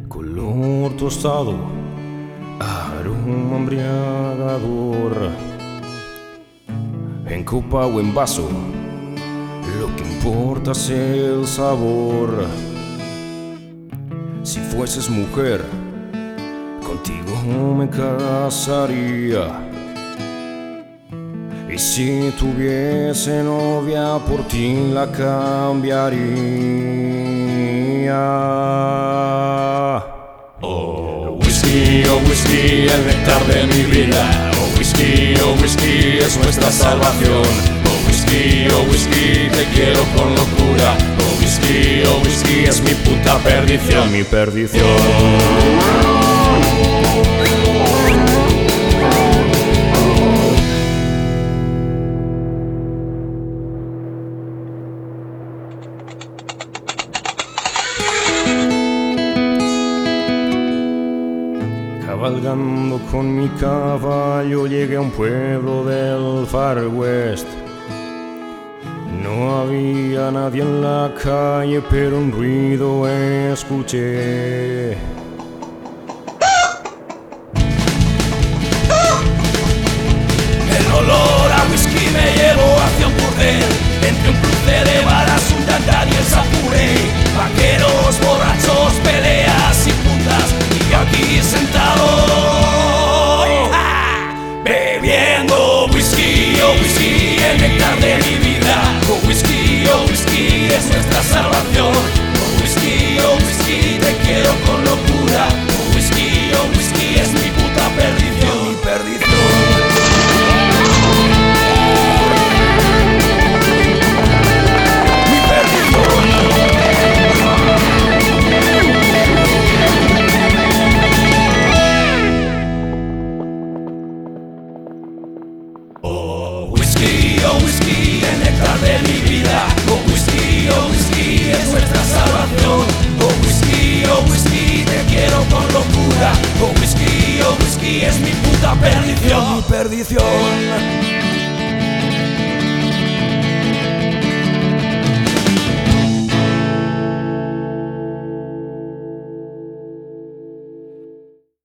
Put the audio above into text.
color tostado, aroma embriagador. En copa o en vaso, lo que importa es el sabor. Si fueses mujer, contigo me casaría. Y si tuviese novia, por ti la cambiaría. Oh whisky, el néctar de mi vida. Oh whisky, es nuestra salvación. Oh whisky, te quiero con locura. Oh whisky, es mi puta perdición. Mi perdición. Cabalgando con mi caballo llegué a un pueblo del Far West. No había nadie en la calle, pero un ruido escuché. El olor a whisky me llevó hacia un burdel, entre un cruce de balas, un dandan y el sapuré. Vaqueros, borrachos, peleas y putas, y yo aquí sentado bebiendo whisky, oh whisky, el néctar de mi vida. Oh whisky, es nuestra salvación. Oh whisky, te quiero con locura. Oh whisky, es mi puta perdición. Mi perdición. Oh whisky, el néctar de mi vida. Oh whisky, es nuestra salvación. Oh whisky, te quiero con locura. Oh whisky, es mi puta perdición. Mi perdición.